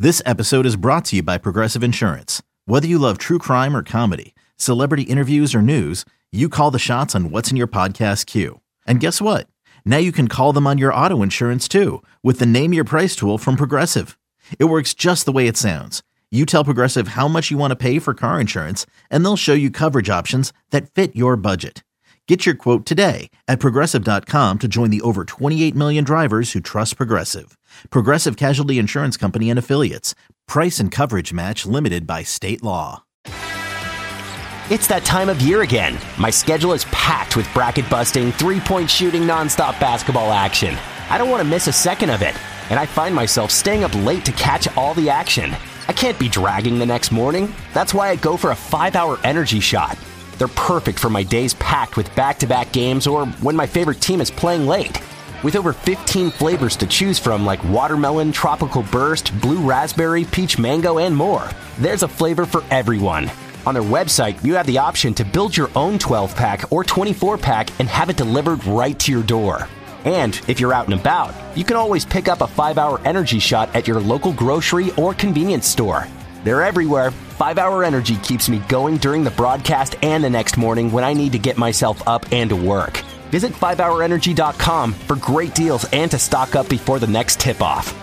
This episode is brought to you by Progressive Insurance. Whether you love true crime or comedy, celebrity interviews or news, you call the shots on what's in your podcast queue. And guess what? Now you can call them on your auto insurance too with the Name Your Price tool from Progressive. It works just the way it sounds. You tell Progressive how much you want to pay for car insurance, and they'll show you coverage options that fit your budget. Get your quote today at Progressive.com to join the over 28 million drivers who trust Progressive. Progressive Casualty Insurance Company and Affiliates. Price and coverage match limited by state law. It's that time of year again. My schedule is packed with bracket-busting, three-point shooting, nonstop basketball action. I don't want to miss a second of it, and I find myself staying up late to catch all the action. I can't be dragging the next morning. That's why I go for a 5-hour energy shot. They're perfect for my days packed with back-to-back games or when my favorite team is playing late. With over 15 flavors to choose from like watermelon, tropical burst, blue raspberry, peach mango, and more, there's a flavor for everyone. On their website, you have the option to build your own 12-pack or 24-pack and have it delivered right to your door. And if you're out and about, you can always pick up a 5-hour energy shot at your local grocery or convenience store. They're everywhere. 5-hour energy keeps me going during the broadcast and the next morning when I need to get myself up and to work. Visit 5hourenergy.com for great deals and to stock up before the next tip-off.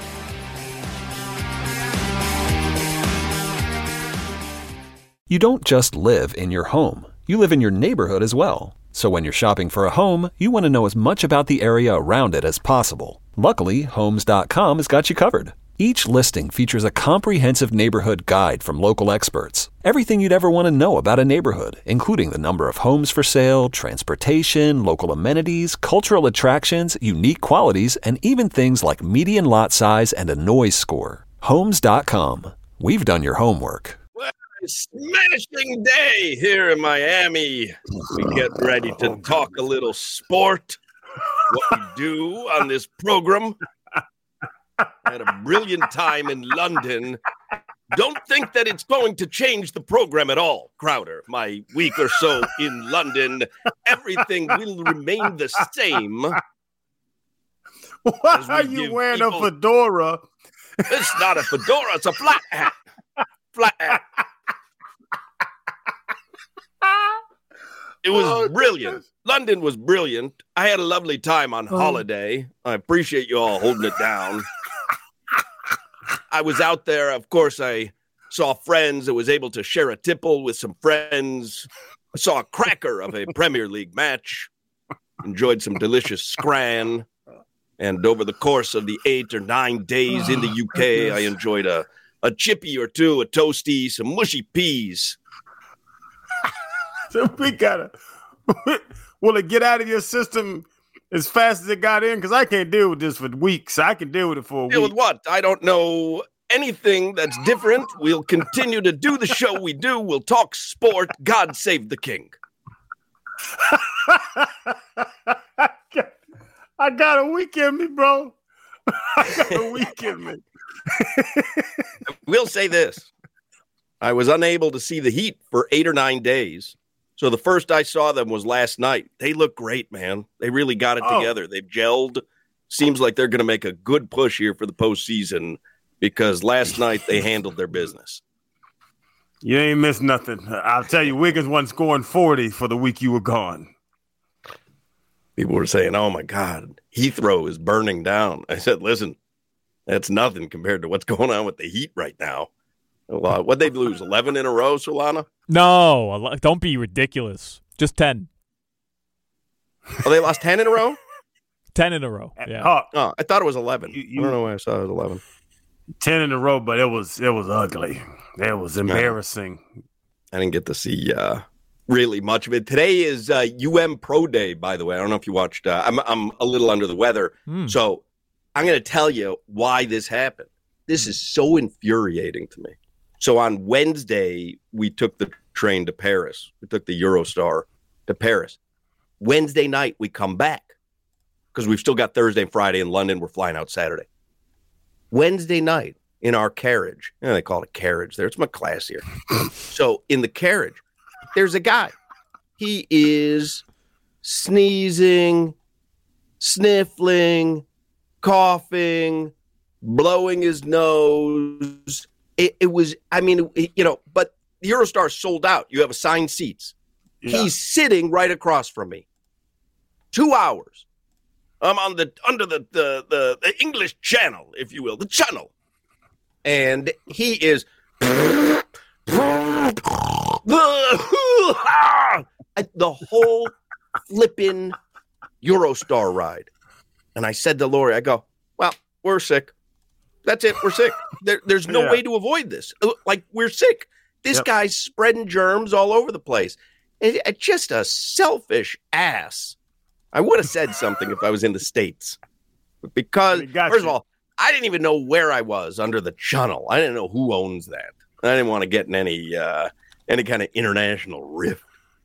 You don't just live in your home. You live in your neighborhood as well. So when you're shopping for a home, you want to know as much about the area around it as possible. Luckily, Homes.com has got you covered. Each listing features a comprehensive neighborhood guide from local experts. Everything you'd ever want to know about a neighborhood, including the number of homes for sale, transportation, local amenities, cultural attractions, unique qualities, and even things like median lot size and a noise score. Homes.com. We've done your homework. Well, it's smashing day here in Miami. We get ready to talk a little sport. What we do on this program. I had a brilliant time in London. Don't think that it's going to change the program at all, Crowder. My week or so in London, everything will remain the same. Why are you wearing a fedora? It's not a fedora, it's a flat hat. Flat hat. It was brilliant. Goodness. London was brilliant. I had a lovely time on holiday. I appreciate you all holding it down. I was out there. Of course, I saw friends. I was able to share a tipple with some friends. I saw a cracker of a Premier League match. Enjoyed some delicious scran. And over the course of the 8 or 9 days in the UK, I enjoyed a chippy or two, a toasty, some mushy peas. So we gotta. Will it get out of your system as fast as it got in? Because I can't deal with this for weeks. I can deal with it for a week. Deal with what? I don't know anything that's different. We'll continue to do the show we do. We'll talk sport. God save the king. I got a week in me, bro. I got a week in me. We'll say this. I was unable to see the Heat for 8 or 9 days. So the first I saw them was last night. They look great, man. They really got it together. They've gelled. Seems like they're going to make a good push here for the postseason because last night they handled their business. You ain't missed nothing. I'll tell you, Wiggins wasn't scoring 40 for the week you were gone. People were saying, oh, my God, Heathrow is burning down. I said, listen, that's nothing compared to what's going on with the Heat right now. What'd they lose, 11 in a row, Solana? No, don't be ridiculous. Just 10. Oh, they lost 10 in a row? 10 in a row, yeah. Oh, I thought it was 11. I don't know why I saw it was 11. 10 in a row, but it was ugly. It was embarrassing. I didn't get to see really much of it. Today is Pro Day, by the way. I don't know if you watched. I'm a little under the weather. So I'm going to tell you why this happened. This is so infuriating to me. So on Wednesday, we took the train to Paris. We took the Eurostar to Paris. Wednesday night, we come back because we've still got Thursday and Friday in London. We're flying out Saturday. Wednesday night in our carriage, they call it a carriage there. It's much classier. So in the carriage, there's a guy. He is sneezing, sniffling, coughing, blowing his nose. It was, I mean, but the Eurostar sold out. You have assigned seats. Yeah. He's sitting right across from me. 2 hours. I'm on under the English Channel, if you will, the channel. And he is the whole flipping Eurostar ride. And I said to Lori, I go, well, we're sick. That's it. We're sick. There's no way to avoid this. Like, we're sick. This guy's spreading germs all over the place. It's just a selfish ass. I would have said something if I was in the States. Because, first of all, I didn't even know where I was under the channel. I didn't know who owns that. I didn't want to get in any kind of international rift.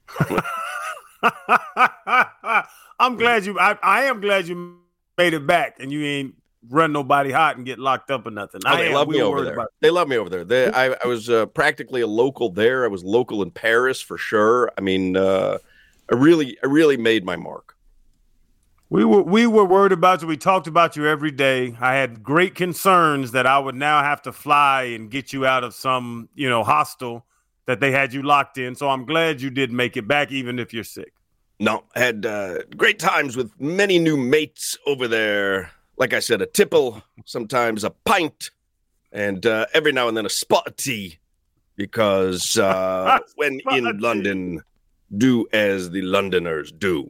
I'm glad I am glad you made it back and you ain't run nobody hot and get locked up or nothing. They love me over there. They love me over there. I was practically a local there. I was local in Paris for sure. I mean, I really made my mark. We were worried about you. We talked about you every day. I had great concerns that I would now have to fly and get you out of some, hostel that they had you locked in. So I'm glad you did make it back, even if you're sick. No, had great times with many new mates over there. Like I said, a tipple, sometimes a pint, and every now and then a spot of tea. Because when in London, do as the Londoners do.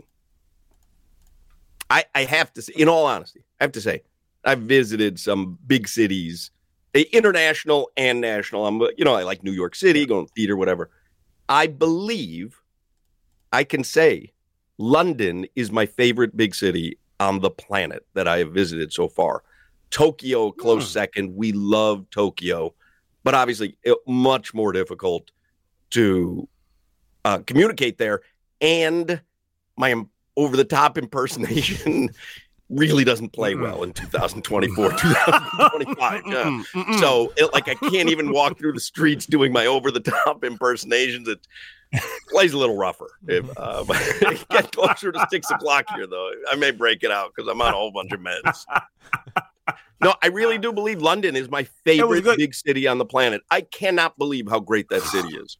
I have to say, in all honesty, I've visited some big cities, international and national. I like New York City, going to theater, whatever. I believe I can say London is my favorite big city on the planet that I have visited so far. Tokyo, close second. We love Tokyo, but obviously much more difficult to communicate there. And my over-the-top impersonation really doesn't play well in 2024, 2025. So, I can't even walk through the streets doing my over-the-top impersonations. It plays a little rougher. Get closer to 6 o'clock here, though. I may break it out because I'm on a whole bunch of meds. No, I really do believe London is my favorite big city on the planet. I cannot believe how great that city is.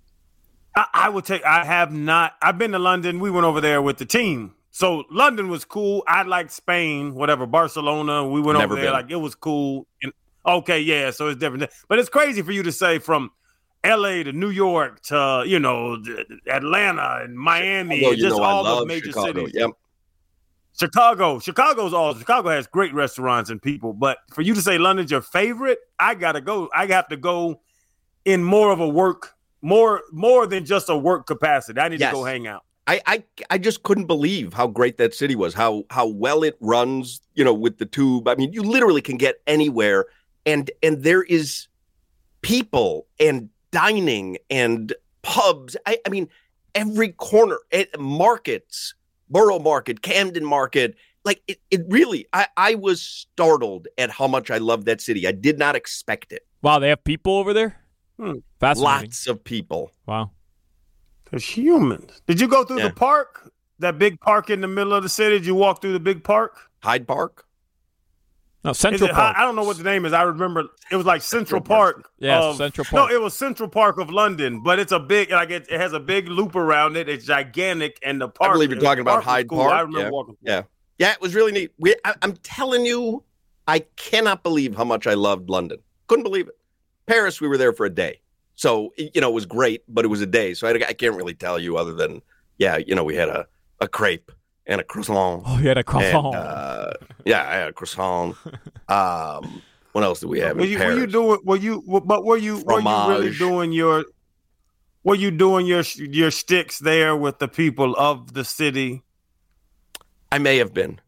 I've been to London. We went over there with the team. So London was cool. I liked Spain, whatever, Barcelona. We went over there. It was cool. And, so it's different. But it's crazy for you to say from LA to New York to, Atlanta and Miami, all those major Chicago. cities. Yep. Chicago has great restaurants and people. But for you to say London's your favorite, I gotta go. I have to go in more of a work. More than just a work capacity. I need to go hang out. I just couldn't believe how great that city was, how well it runs, with the tube. I mean, you literally can get anywhere, and there is people and dining and pubs. I mean, every corner, markets, Borough Market, Camden Market. Like it really, I was startled at how much I loved that city. I did not expect it. Wow, they have people over there? Lots of people. Wow. There's humans. Did you go through the park? That big park in the middle of the city? Did you walk through the big park? Hyde Park? No, Central Park. I don't know what the name is. I remember it was like Central Park. Yeah, Central Park. No, it was Central Park of London, but it's a big, it has a big loop around it. It's gigantic, and the park. I believe you're talking about Hyde Park. I remember walking through. Yeah, it was really neat. I'm telling you, I cannot believe how much I loved London. Couldn't believe it. Paris, we were there for a day. So, it was great, but it was a day. So I can't really tell you other than, we had a crepe and a croissant. Oh, you had a croissant. And, I had a croissant. What else did we have in Paris? Were you really doing your sticks there with the people of the city? I may have been.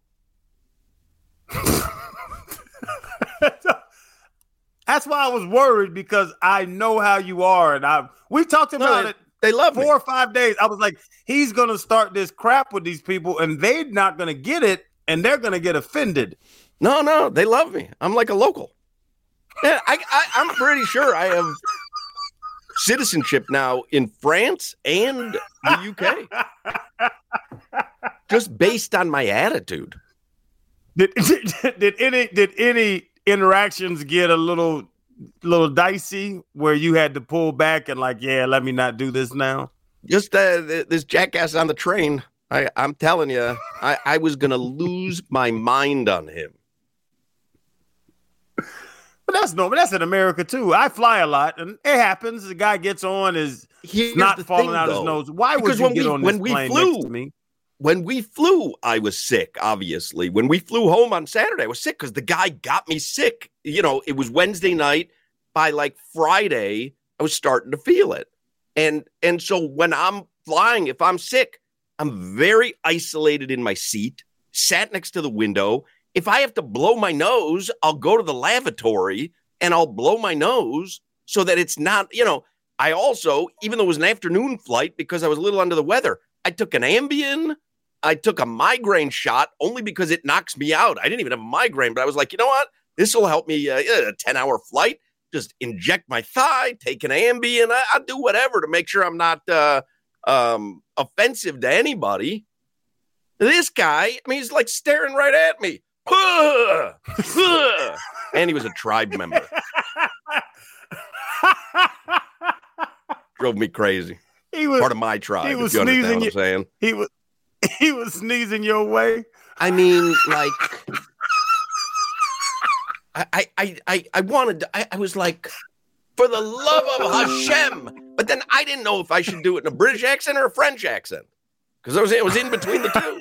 That's why I was worried, because I know how you are, and we talked about it. They love 4 or 5 days. I was like, he's gonna start this crap with these people, and they're not gonna get it, and they're gonna get offended. No, they love me. I'm like a local. Yeah, I'm pretty sure I have citizenship now in France and the UK, just based on my attitude. Did interactions get a little dicey where you had to pull back and like, yeah, let me not do this now? Just this jackass on the train. I'm telling you, I was going to lose my mind on him. But that's normal. That's in America, too. I fly a lot, and it happens. The guy gets on, he's not falling out his nose. Why would you get on this plane next to me? When we flew, I was sick, obviously. When we flew home on Saturday, I was sick because the guy got me sick. You know, it was Wednesday night. By like Friday, I was starting to feel it. And so when I'm flying, if I'm sick, I'm very isolated in my seat, sat next to the window. If I have to blow my nose, I'll go to the lavatory and I'll blow my nose so that it's not, I also, even though it was an afternoon flight because I was a little under the weather, I took an Ambien. I took a migraine shot only because it knocks me out. I didn't even have a migraine, but I was like, you know what? This will help me a 10-hour flight. Just inject my thigh, take an Ambien. I'll do whatever to make sure I'm not offensive to anybody. This guy, he's like staring right at me. And he was a tribe member. Drove me crazy. He was part of my tribe. He was if you sneezing. What I'm saying. He was sneezing your way. I mean, like, I wanted to, I was like, for the love of Hashem. But then I didn't know if I should do it in a British accent or a French accent because it was in between the two.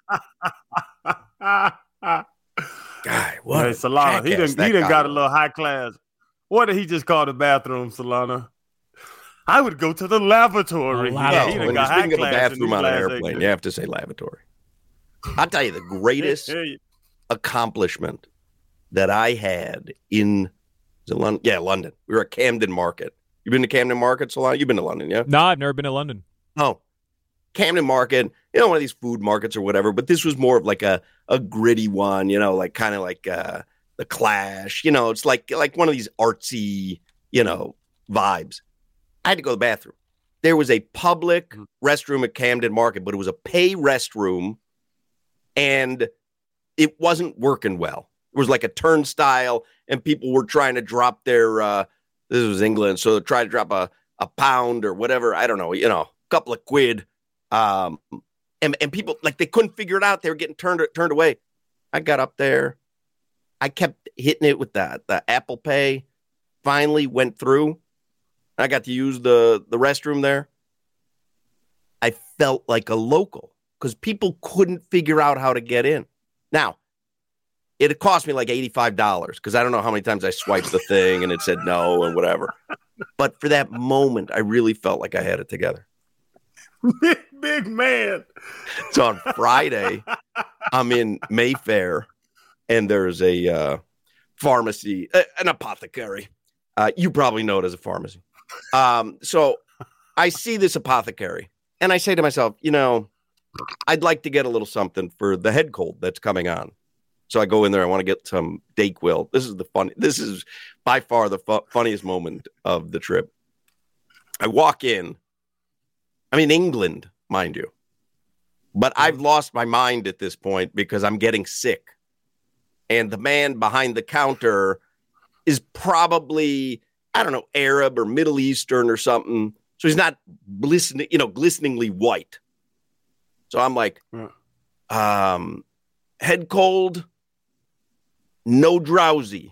Guy, what? Hey, Solana, he didn't got a little high class. What did he just call the bathroom, Solana? I would go to the lavatory. Yeah, he done got high class. Speaking of a bathroom on an airplane, you have to say lavatory. I'll tell you the greatest accomplishment that I had in London. Yeah, London. We were at Camden Market. You been to Camden Market, Solana? You've been to London, yeah? No, I've never been to London. Oh, Camden Market, one of these food markets or whatever, but this was more of like a gritty one, like kind of like the Clash, it's like one of these artsy, vibes. I had to go to the bathroom. There was a public restroom at Camden Market, but it was a pay restroom, and it wasn't working well. It was like a turnstile, and people were trying to drop their, this was England, so they tried to drop a pound or whatever, I don't know, a couple of quid. And people, like, they couldn't figure it out. They were getting turned away. I got up there. I kept hitting it with the Apple Pay. Finally went through. I got to use the restroom there. I felt like a local because people couldn't figure out how to get in. Now, it cost me like $85 because I don't know how many times I swiped the thing and it said no and whatever. But for that moment, I really felt like I had it together. Big man. So on Friday, I'm in Mayfair, and there's a pharmacy, an apothecary. You probably know it as a pharmacy. So I see this apothecary, and I say to myself, I'd like to get a little something for the head cold that's coming on. So I go in there. I want to get some Dayquil. This is by far the funniest moment of the trip. I walk in. I'm in England, mind you. But I've lost my mind at this point because I'm getting sick. And the man behind the counter is probably, I don't know, Arab or Middle Eastern or something. So he's not glisteningly white. So I'm like, head cold, no drowsy.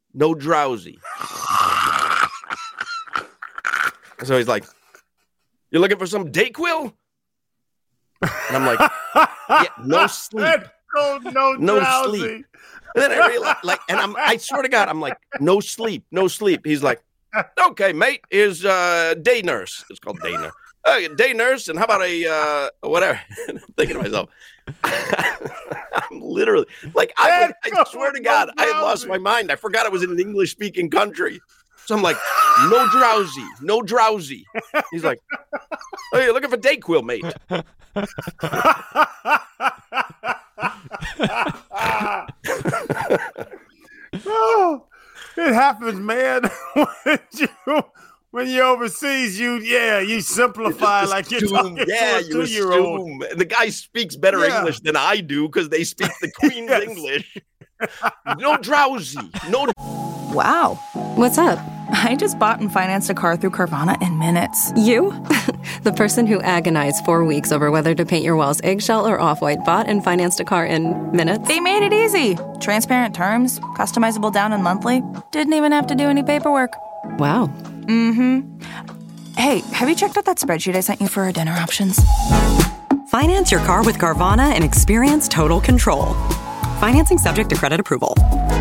So he's like, you're looking for some Dayquil? And I'm like, yeah, no sleep. No sleep. And then I realized, I swear to God, I'm like, no sleep. He's like, okay, mate, here's day nurse. It's called day nurse. Day nurse, and how about a whatever? I'm thinking to myself, I'm literally like, I swear to God, I had lost my mind. I forgot I was in an English-speaking country. So I'm like, no drowsy. He's like, oh, you're looking for Dayquil, mate. Oh, it happens, man. When you're overseas, you simplify like you're talking to a 2-year-old. And the guy speaks better English than I do because they speak the Queen's English. No drowsy. No. Wow. What's up? I just bought and financed a car through Carvana in minutes. You? The person who agonized 4 weeks over whether to paint your walls eggshell or off-white bought and financed a car in minutes? They made it easy. Transparent terms, customizable down and monthly. Didn't even have to do any paperwork. Wow. Mm-hmm. Hey, have you checked out that spreadsheet I sent you for our dinner options? Finance your car with Carvana and experience total control. Financing subject to credit approval.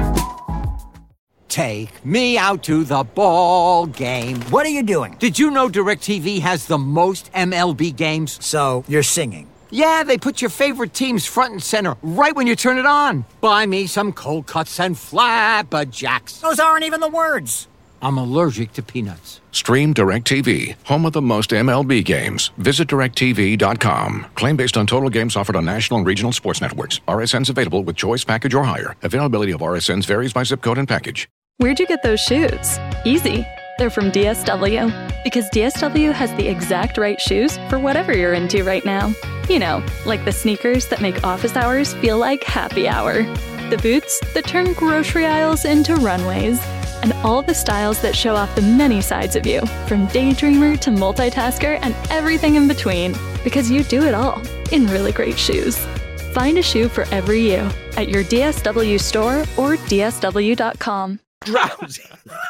Take me out to the ball game. What are you doing? Did you know DirecTV has the most MLB games? So, you're singing. Yeah, they put your favorite teams front and center right when you turn it on. Buy me some cold cuts and flapjacks. Those aren't even the words. I'm allergic to peanuts. Stream DirecTV, home of the most MLB games. Visit DirecTV.com. Claim based on total games offered on national and regional sports networks. RSNs available with choice package or higher. Availability of RSNs varies by zip code and package. Where'd you get those shoes? Easy. They're from DSW. Because DSW has the exact right shoes for whatever you're into right now. You know, like the sneakers that make office hours feel like happy hour. The boots that turn grocery aisles into runways. And all the styles that show off the many sides of you, from daydreamer to multitasker and everything in between. Because you do it all in really great shoes. Find a shoe for every you at your DSW store or DSW.com. Drowsy.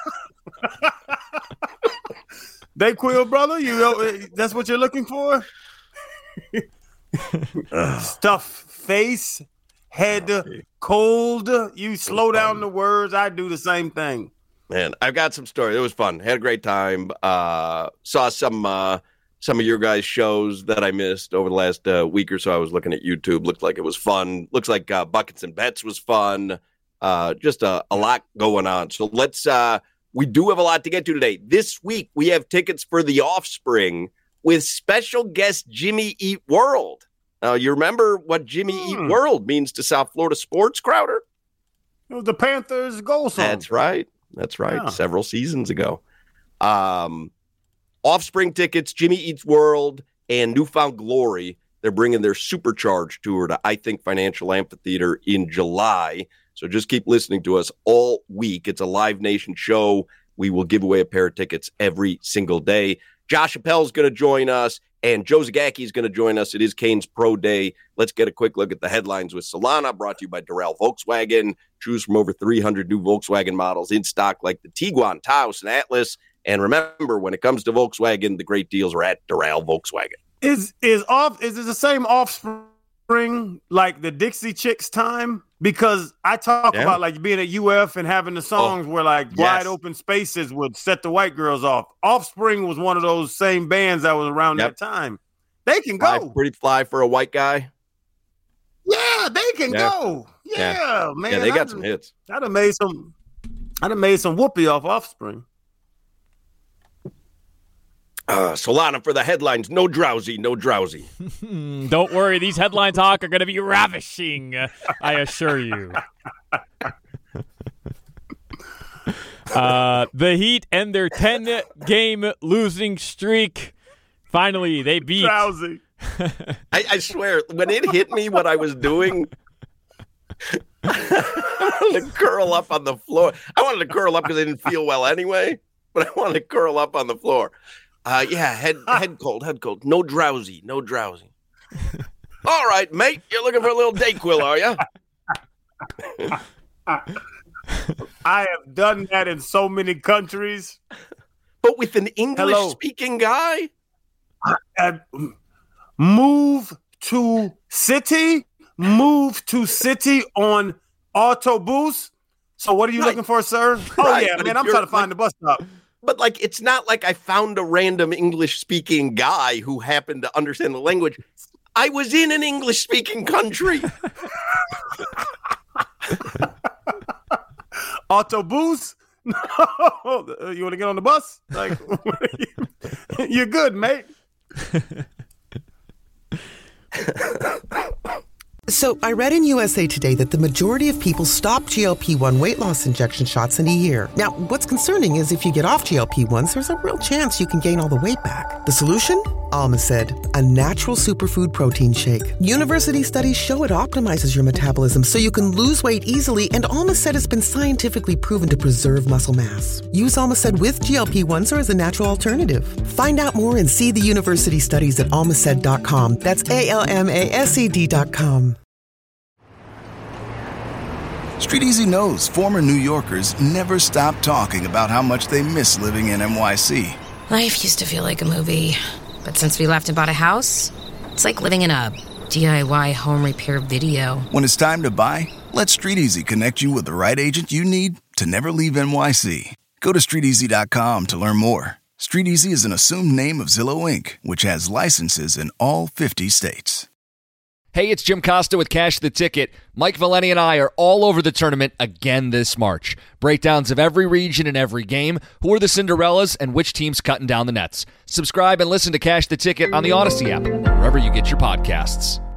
Dayquil, brother, you know that's what you're looking for? Stuff face, head cold. You slow down the words. I do the same thing. Man, I've got some stories. It was fun. Had a great time. Saw some of your guys' shows that I missed over the last week or so. I was looking at YouTube. Looked like it was fun. Looks like Buckets and Bets was fun. Just a lot going on. So we do have a lot to get to today. This week, we have tickets for The Offspring with special guest Jimmy Eat World. Now, you remember what Jimmy Eat World means to South Florida sports, Crowder? It was the Panthers' goal song. That's right. Yeah. Several seasons ago. Offspring tickets, Jimmy Eats World, and Newfound Glory. They're bringing their Supercharged tour to, I Think, Financial Amphitheater in July. So just keep listening to us all week. It's a Live Nation show. We will give away a pair of tickets every single day. Josh Appel's going to join us, and Joe Zagacki is going to join us. It is Canes Pro Day. Let's get a quick look at the headlines with Solana, brought to you by Doral Volkswagen. Choose from over 300 new Volkswagen models in stock like the Tiguan, Taos, and Atlas. And remember, when it comes to Volkswagen, the great deals are at Doral Volkswagen. Is it the same Offspring like the Dixie Chicks time? Because I talk about like being at UF and having the songs where like wide open spaces would set the white girls off. Offspring was one of those same bands that was around that time. They can go. Pretty fly for a white guy. Yeah, they can go. Yeah, man. Yeah, they got some hits. I'd have made some whoopee off Offspring. Solana for the headlines. No drowsy. Don't worry. These headline talk are going to be ravishing, I assure you. The Heat end their 10-game losing streak. Finally, they beat. Drowsy. I swear, when it hit me what I was doing, I wanted to curl up on the floor. I wanted to curl up because I didn't feel well anyway, but I wanted to curl up on the floor. Head cold. No drowsy. All right, mate, you're looking for a little Dayquil, are you? I have done that in so many countries. But with an English-speaking guy? Move to city on autobus. So what are you looking for, sir? Right, oh, yeah, man, I'm trying to find the bus stop. But, like, it's not like I found a random English-speaking guy who happened to understand the language. I was in an English-speaking country. Autobus? No. You want to get on the bus? Like, you're good, mate. So I read in USA Today that the majority of people stop GLP-1 weight loss injection shots in a year. Now, what's concerning is if you get off GLP-1s, there's a real chance you can gain all the weight back. The solution? Almacid, a natural superfood protein shake. University studies show it optimizes your metabolism so you can lose weight easily, and Almacid has been scientifically proven to preserve muscle mass. Use Almacid with GLP-1s or as a natural alternative. Find out more and see the university studies at almacid.com. That's ALMASED.com. Street Easy knows former New Yorkers never stop talking about how much they miss living in NYC. Life used to feel like a movie, but since we left and bought a house, it's like living in a DIY home repair video. When it's time to buy, let Street Easy connect you with the right agent you need to never leave NYC. Go to StreetEasy.com to learn more. Street Easy is an assumed name of Zillow Inc., which has licenses in all 50 states. Hey, it's Jim Costa with Cash the Ticket. Mike Valeni and I are all over the tournament again this March. Breakdowns of every region and every game, who are the Cinderellas, and which team's cutting down the nets. Subscribe and listen to Cash the Ticket on the Odyssey app, wherever you get your podcasts.